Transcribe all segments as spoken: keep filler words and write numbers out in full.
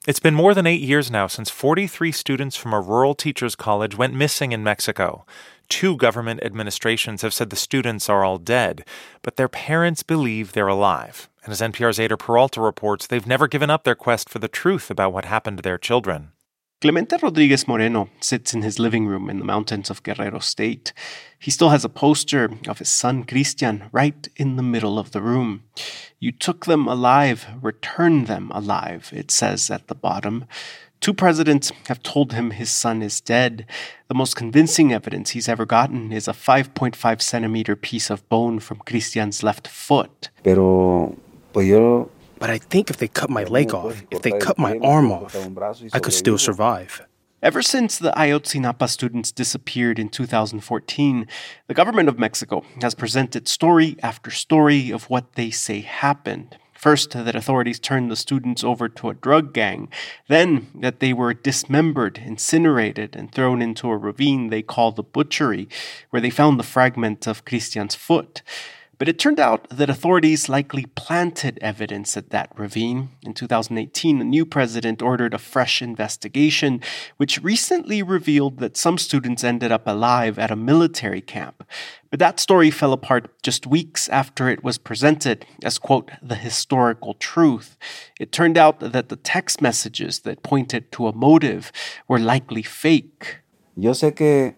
It's been more than eight years now since forty-three students from a rural teachers' college went missing in Mexico. Two government administrations have said the students are all dead, but their parents believe they're alive. And as N P R's Ader Peralta reports, they've never given up their quest for the truth about what happened to their children. Clemente Rodriguez Moreno sits in his living room in the mountains of Guerrero State. He still has a poster of his son Cristian right in the middle of the room. You took them alive, return them alive, it says at the bottom. Two presidents have told him his son is dead. The most convincing evidence he's ever gotten is a five point five centimeter piece of bone from Cristian's left foot. Pero, pues yo... But I think if they cut my leg off, if they cut my arm off, I could still survive. Ever since the Ayotzinapa students disappeared in two thousand fourteen, the government of Mexico has presented story after story of what they say happened. First, that authorities turned the students over to a drug gang. Then, that they were dismembered, incinerated, and thrown into a ravine they call the butchery, where they found the fragment of Cristian's foot. But it turned out that authorities likely planted evidence at that ravine. In two thousand eighteen, the new president ordered a fresh investigation, which recently revealed that some students ended up alive at a military camp. But that story fell apart just weeks after it was presented as, quote, the historical truth. It turned out that the text messages that pointed to a motive were likely fake. Yo sé que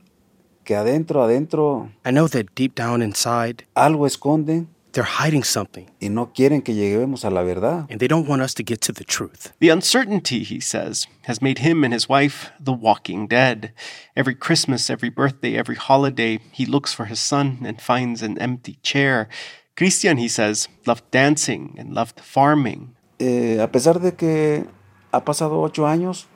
que adentro, adentro... I know that deep down inside, algo esconden. They're hiding something. Y no quieren que lleguemos a la verdad. And they don't want us to get to the truth. The uncertainty, he says, has made him and his wife the walking dead. Every Christmas, every birthday, every holiday, he looks for his son and finds an empty chair. Cristian, he says, loved dancing and loved farming. Eh, a pesar de que ha pasado ocho años,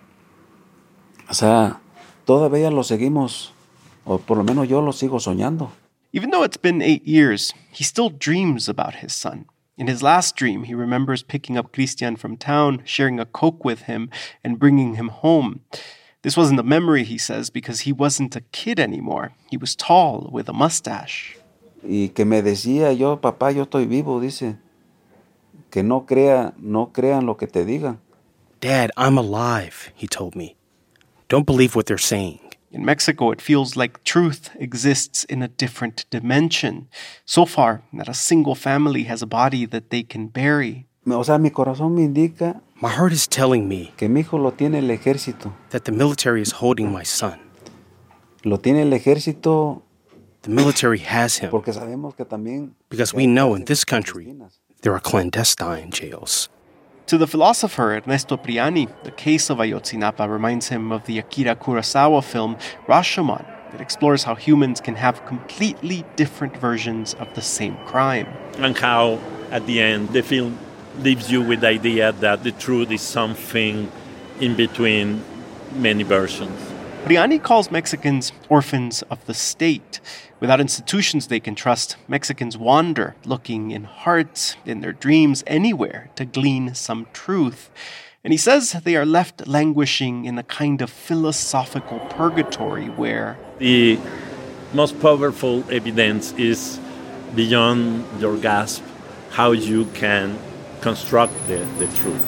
o sea, todavía lo seguimos... O por lo menos yo lo sigo soñando. Even though it's been eight years, he still dreams about his son. In his last dream, he remembers picking up Cristian from town, sharing a Coke with him, and bringing him home. This wasn't a memory, he says, because he wasn't a kid anymore. He was tall, with a mustache. Y que me decía yo, papá, yo estoy vivo, dice. Que no crea, no crean lo que te digan. Dad, I'm alive, he told me. Don't believe what they're saying. In Mexico, it feels like truth exists in a different dimension. So far, not a single family has a body that they can bury. O sea, mi corazón me indica My heart is telling me que mi hijo lo tiene el ejército. That the military is holding my son. Lo tiene el ejército. The military has him. Porque sabemos que también because we know in this country there are clandestine jails. To the philosopher Ernesto Priani, the case of Ayotzinapa reminds him of the Akira Kurosawa film Rashomon. It explores how humans can have completely different versions of the same crime. And how, at the end, the film leaves you with the idea that the truth is something in between many versions. Priani calls Mexicans orphans of the state. Without institutions they can trust, Mexicans wander, looking in hearts, in their dreams, anywhere to glean some truth. And he says they are left languishing in a kind of philosophical purgatory where the most powerful evidence is beyond your grasp, how you can construct the, the truth.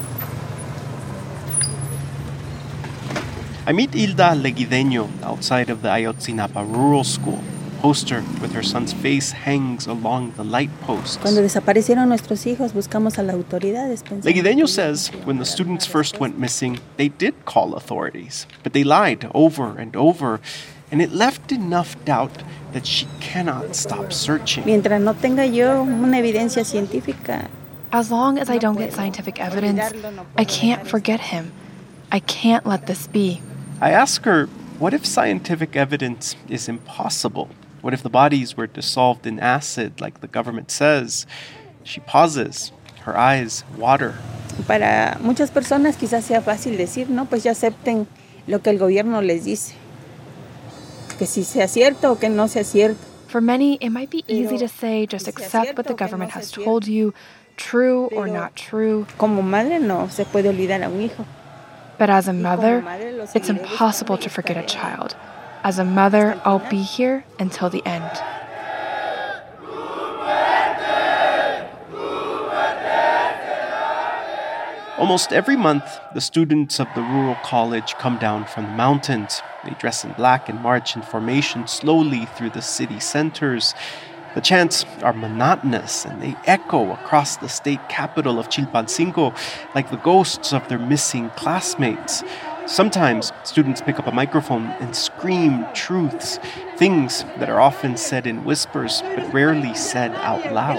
I meet Hilda Leguideño outside of the Ayotzinapa Rural School. A poster with her son's face hangs along the light posts. Cuando desaparecieron nuestros hijos, buscamos a las autoridades. Leguideño says when the students first went missing, they did call authorities, but they lied over and over, and it left enough doubt that she cannot stop searching. Mientras no tenga yo una evidencia científica. As long as I don't get scientific evidence, I can't forget him. I can't let this be. I ask her, what if scientific evidence is impossible? What if the bodies were dissolved in acid like the government says? She pauses, her eyes water. Para muchas personas quizás sea fácil decir, no, pues ya acepten lo que el gobierno les dice. Que si sea cierto o que no sea cierto. For many, it might be easy to say, just accept what the government has told you, true or not true. Como madre no se puede olvidar a un hijo. But as a mother, it's impossible to forget a child. As a mother, I'll be here until the end. Almost every month, the students of the rural college come down from the mountains. They dress in black and march in formation slowly through the city centers. The chants are monotonous and they echo across the state capital of Chilpancingo like the ghosts of their missing classmates. Sometimes students pick up a microphone and scream truths, things that are often said in whispers but rarely said out loud.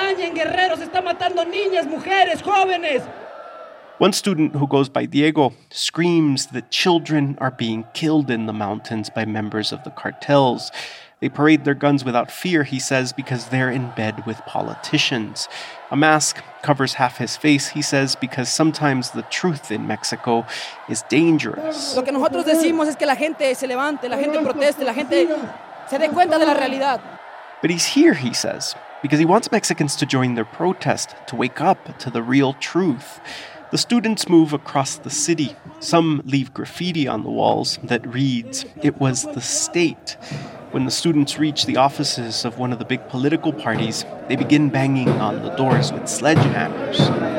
One student who goes by Diego screams that children are being killed in the mountains by members of the cartels. They parade their guns without fear, he says, because they're in bed with politicians. A mask covers half his face, he says, because sometimes the truth in Mexico is dangerous. Lo que nosotros decimos es que la gente se levante, la gente proteste, la gente se dé cuenta de la realidad. But he's here, he says, because he wants Mexicans to join their protest, to wake up to the real truth. The students move across the city. Some leave graffiti on the walls that reads, "It was the state." When the students reach the offices of one of the big political parties, they begin banging on the doors with sledgehammers.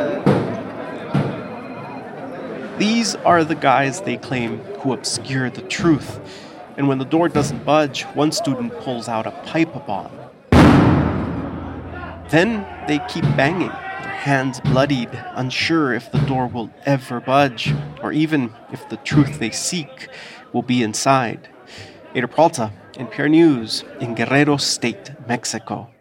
These are the guys, they claim, who obscure the truth. And when the door doesn't budge, one student pulls out a pipe bomb. Then they keep banging, their hands bloodied, unsure if the door will ever budge, or even if the truth they seek will be inside. Eider Peralta, N P R News, in Guerrero State, Mexico.